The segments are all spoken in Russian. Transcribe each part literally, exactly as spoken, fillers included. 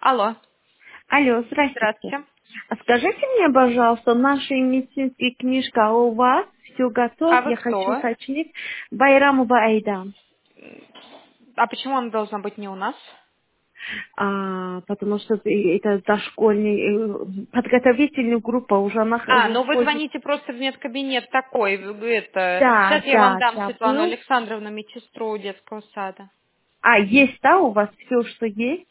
Алло, Алло, здравствуйте. здравствуйте. А скажите мне, пожалуйста, наша медицинская книжка у вас, все готов, А вы я хочу кто? уточнить. Байрамова Айдан. А почему она должна быть не у нас? А, потому что это дошкольный, э, подготовительная группа, уже она х- А, уже ну вы входит. звоните просто в медкабинет такой. вы- Это... Да, Сейчас я вам да, дам да, Светлану был. Александровну, медсестру детского сада. А, есть, да, у вас все, что есть?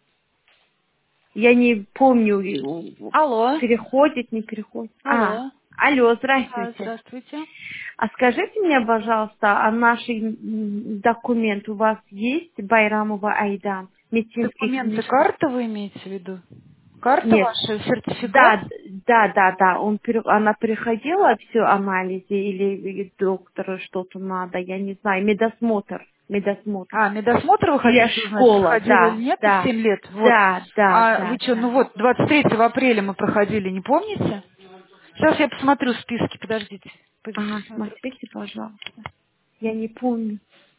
Я не помню, э, Алло, переходит, не переходит. А, алло. алло, Да, здравствуйте. здравствуйте. А скажите мне, пожалуйста, а наш м, документ у вас есть, Байрамова Айдан, медицинская Документы, книжка? карта вы имеете в виду? Карта Нет. ваша, сертификат? Да, да, да, да. Он, пере- она приходила, все анализы или, или доктору что-то надо, я не знаю, медосмотр, медосмотр. А, медосмотр вы Для хотите узнать, школа, проходила или да, нет, в да, семь лет? Вот. да, да, А вы да, что, ну да. вот, двадцать третьего апреля мы проходили, не помните? Сейчас я посмотрю списки, подождите. Пойду Ага, посмотрю. смотрите, пожалуйста. Я не помню.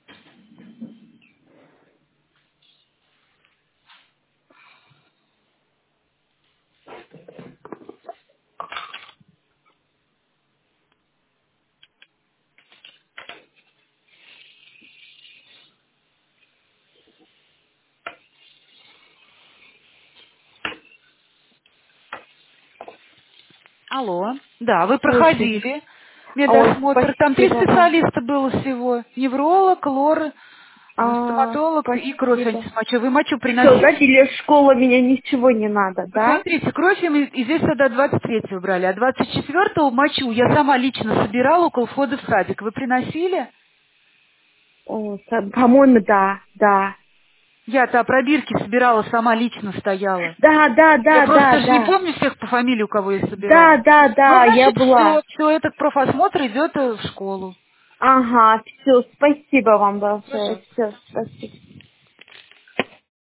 Алло. Да, вы Слушай. проходили Ой, медосмотр. Там три спасибо вам. специалиста было всего. Невролог, лор, э, А, стоматолог и кровь спасибо. антимочу. Вы мочу Все, да, приносили? для школы меня ничего не надо, да? Посмотрите, кровь мы и здесь тогда двадцать третьего брали, а двадцать четвёртого мочу я сама лично собирала около входа в садик. Вы приносили? О, са- по-моему, да, да. Я-то пробирки собирала, сама лично стояла. Да, да, Я да, да, просто же не да. помню всех по фамилии, у кого я Да, собирала. да, Ну, да, я значит, все, была. все, этот профосмотр идет э, в школу. Ага, все, спасибо вам большое. Пожалуйста. Все, спасибо.